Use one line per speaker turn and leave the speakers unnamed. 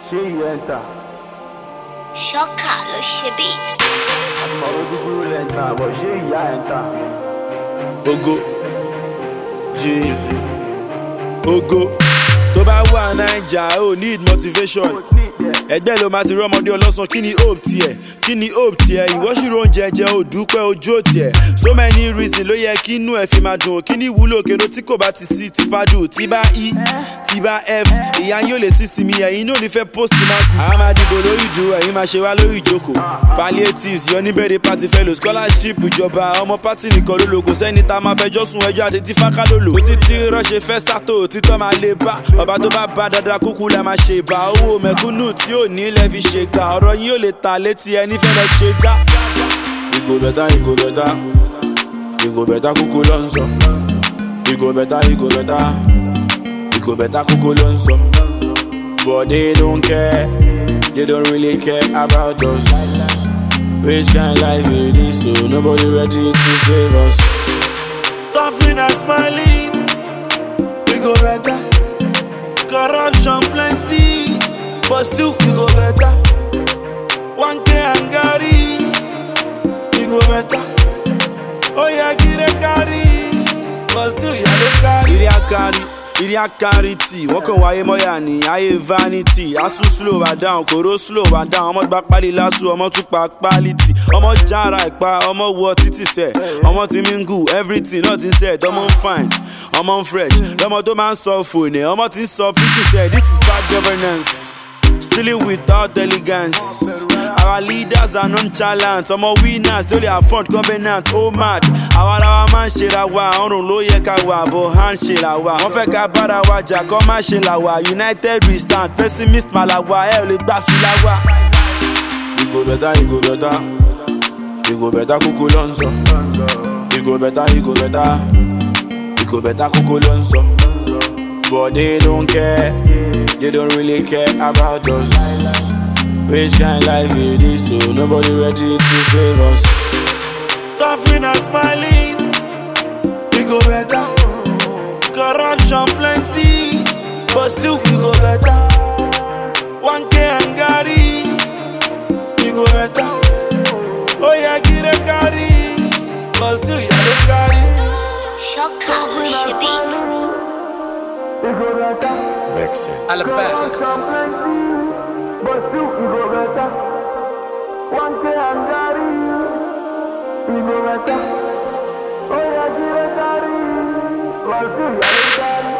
She enter.
Shoka ló ṣe beat.
I'm a enter, but she enter.
Ogo, Jesus, Ogo. Tó bá wà Naija, ó need motivation. Ẹgbẹ́ ló máa ti rí ọmọdé ọlọ́sàn, kí ni hope tiẹ̀? Kí ni hope tiẹ̀? Ìwọ ṣìrò oúnjẹ jẹ, ò dúpẹ́ ojú ò tiẹ̀. So many reasons ló yẹ kí inú ẹ̀ fi máa dùn. Kí ni ìwúlò keno tí kò bá ti sí ti bá dùn? Tí bá E, tí bá F, ìyá yín ò lè sísì mi, ẹ̀yin náà ní fẹ́ post máa kù. Àwọn máa dìbò lórí ìdúró, ẹ̀yin máa ṣe wá lórí ìjókòó. Palliatives, yọ ní birthday party fellow, scholarship ìjọba, ọmọ party nìkan ló lò. Kò sẹ́ni tá a máa fẹjọ́ sùn ẹjọ́ àti tí fáká ló lò. Kò sí tí rọ́ṣe fẹ́ sátò, títọ́ máa lè bá. Ọba tó bá dáadáa kúkú la máa ṣe ìbá. Owó mẹ̀kúnnù tí ò ní lẹ́ fi ṣe ga. Ọ̀rọ̀ yín ò lè ta létí ẹni fẹ́ lọ ṣe gá. You go better, you go better. You go better kúkú ló ń sọ. You go better, you go better. You go better kúkú ló ń sọ. But they don't care. They don't really care about us. Which kind life is this? So nobody ready to save us. Suffering and smiling. We go better. Corruption plenty, but still we go better. 1K and Gary, we go better. Oh yeah, get a carry, but still you don't carry. Iria carry tea, walk away moyani, aye vanity. Asu slow and down, koro slow and down. Omo gba pali lasu, omo tún pa quality. Omo jara ipa, omo wo titi se. Omo ti mingu, everything nothing said. Omo fine, omo fresh. Omo to man so phone, omo ti so fiti said. This is bad governance. Stealing without elegance. Our leaders are nonchalant. Omo winners, they only have front covenant. Oh mad. Our man ṣe ra wa, ọrùn ló yẹ ká wà, but hand ṣe la wa. Wọ́n fẹ́ ká bára wa jà, kọ́ má ṣe la wa. United we stand, pessimist malawa, ẹ ò lè gbà fìlà wa. You go better, you go better. You go better kúkú ló ń sọ. You go better, you go better. You go better kúkú ló ń sọ. But they don't care. They don't really care about us. Which kind life is this? So nobody ready to save us. Suffering and smiling, we go better. Corruption plenty, but still we go better. 1K and Gary, we go better. Oh yeah, get a carry, but still you don't carry.
Shoka ló ṣe beat.
Mix it.
All back.
But still we go better. 1K and Gary, we go better. Oh yeah, get a carry, but still you don't carry.